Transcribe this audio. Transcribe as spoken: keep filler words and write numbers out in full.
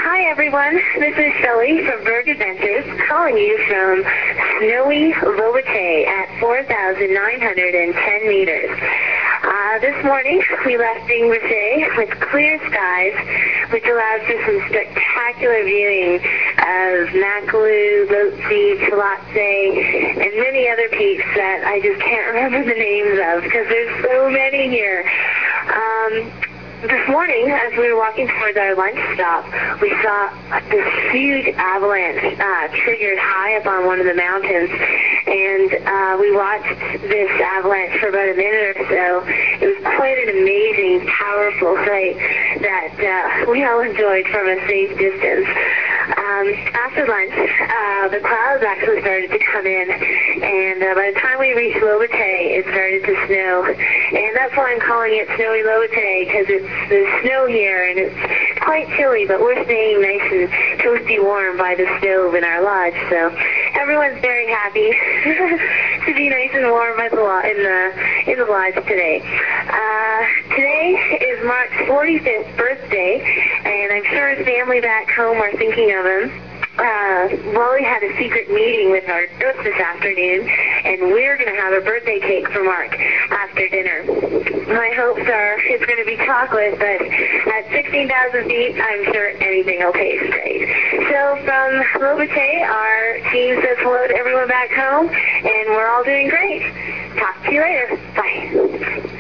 Hi everyone, this is Shelley from Berg Adventures calling you from snowy Lobattay at four thousand nine hundred ten meters. Uh, this morning we left Ingres with clear skies, which allows for some spectacular viewing of Makalu, Lhotse, Talatse, and many other peaks that I just can't remember the names of because there's so many here. Um, This morning, as we were walking towards our lunch stop, we saw this huge avalanche uh, triggered high up on one of the mountains, and uh, we watched this avalanche for about a minute or so. It was quite an amazing, powerful sight that uh, we all enjoyed from a safe distance. Um, after lunch, uh, the clouds actually started to come in, and uh, by the time we reached Lobattay, it started to snow. And that's why I'm calling it Snowy Lobattay, because it's the snow here, and it's quite chilly, but we're staying nice and toasty warm by the stove in our lodge, so everyone's very happy to be nice and warm at the lo in the in the lodge today. Uh, today is Mark's forty-fifth birthday, and I'm sure his family back home are thinking of him. Uh, Wally had a secret meeting with our cook this afternoon, and we're going to have a birthday cake for Mark after dinner. My hopes are it's going to be chocolate, but at sixteen thousand feet, I'm sure anything will taste great. So from Lobattay, our team says hello to everyone back home, and we're all doing great. Talk to you later. Bye.